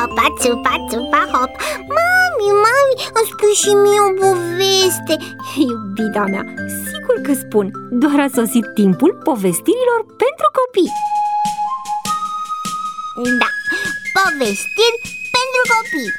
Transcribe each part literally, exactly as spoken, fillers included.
țupa, țupa, țupa, hop. Mami, mami, îmi spui și mie o poveste. Iubita mea, sigur că spun. Doar a sosit timpul povestirilor pentru copii. Da, povestiri pentru copii.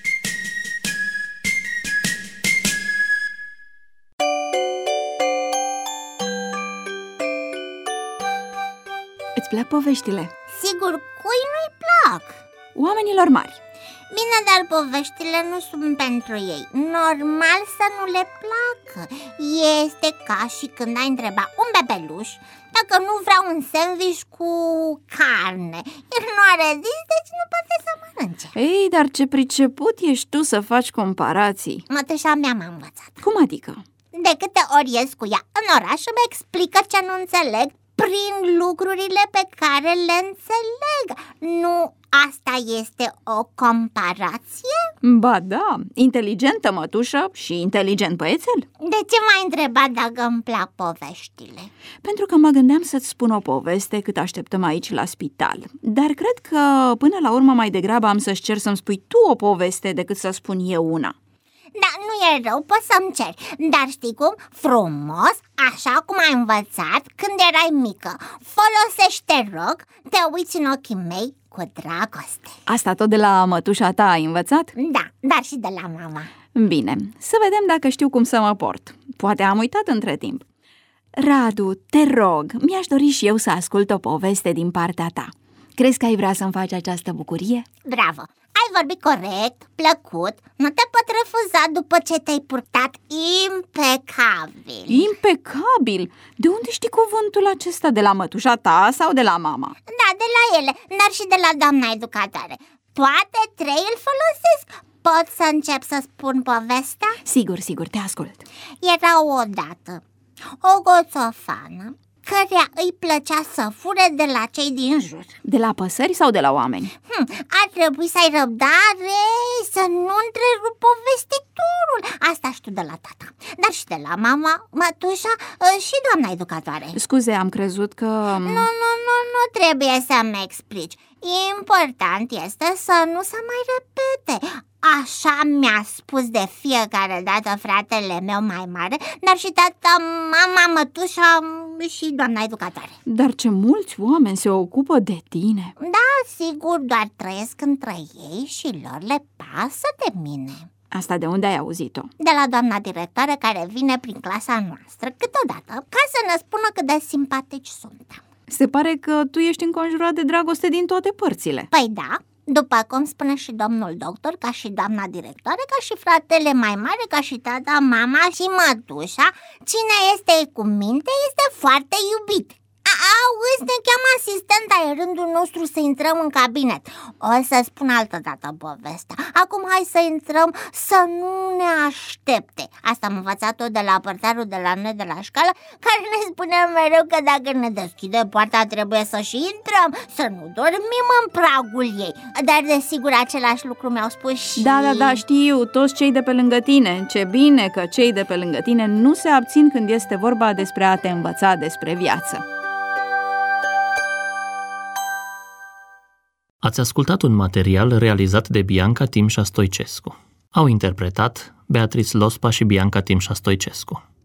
Îți plac poveștile? Sigur, cui nu-i plac? Oamenilor mari. Bine, dar poveștile nu sunt pentru ei. Normal să nu le placă. Este ca și când ai întreba un bebeluș dacă nu vrea un sandwich cu carne. El nu are zis, deci nu poate să mănânce. Ei, dar ce priceput ești tu să faci comparații. Mătușa mea m-a învățat. Cum adică? De câte ori ies cu ea în oraș îmi explică ce nu înțeleg prin lucrurile pe care le înțeleg. Nu asta este o comparație? Ba da, inteligentă mătușă și inteligent băiețel. De ce m-ai întrebat dacă îmi plac poveștile? Pentru că mă gândeam să-ți spun o poveste cât așteptăm aici la spital. Dar cred că până la urmă mai degrabă am să-ți cer să-mi spui tu o poveste decât să spun eu una. Da, nu e rău, poți să-mi ceri. Dar știi cum? Frumos, așa cum ai învățat când erai mică. Folosește, rog, te uiți în ochii mei cu dragoste. Asta tot de la mătușa ta ai învățat? Da, dar și de la mama. Bine, să vedem dacă știu cum să mă port. Poate am uitat între timp. Radu, te rog, mi-aș dori și eu să ascult o poveste din partea ta. Crezi că ai vrea să-mi faci această bucurie? Bravo! Ai vorbit corect, plăcut, nu te pot refuza după ce te-ai purtat impecabil. Impecabil? De unde știi cuvântul acesta? De la mătușa ta sau de la mama? Da, de la ele, dar și de la doamna educatoare. Toate trei îl folosesc. Pot să încep să spun povestea? Sigur, sigur, te ascult. Era odată o goțofană căreia îi plăcea să fure de la cei din jur. De la păsări sau de la oameni? Hm, ar trebui să ai răbdare, să nu întrerup povestitorul. Asta știu de la tata, dar și de la mama, mătușa și doamna educatoare. Scuze, am crezut că... Nu, nu, nu, nu trebuie să-mi explici. Important este să nu se mai repete. Așa mi-a spus de fiecare dată fratele meu mai mare, dar și tata, mama, mătușa și doamna educatoare. Dar ce mulți oameni se ocupă de tine. Da, sigur, doar trăiesc între ei și lor le pasă de mine. Asta de unde ai auzit-o? De la doamna directoare care vine prin clasa noastră câteodată ca să ne spună cât de simpatici suntem. Se pare că tu ești înconjurat de dragoste din toate părțile. Păi da, după cum spune și domnul doctor, ca și doamna directoare, ca și fratele mai mare, ca și tata, mama și mătușa, cine este cu minte este foarte iubit. Auzi, ne cheamă asistenta, e rândul nostru să intrăm în cabinet. O să spun altă dată povestea. Acum hai să intrăm, să nu ne aștepte. Asta am învățat tot de la părtarul de la noi de la școală, care ne spunea mereu că dacă ne deschide poarta trebuie să și intrăm, să nu dormim în pragul ei. Dar desigur același lucru mi-au spus și... Da, da, da, știu, toți cei de pe lângă tine. Ce bine că cei de pe lângă tine nu se abțin când este vorba despre a te învăța despre viață. Ați ascultat un material realizat de Bianca Timșa Stoicescu. Au interpretat Beatrice Lospa și Bianca Timșa Stoicescu.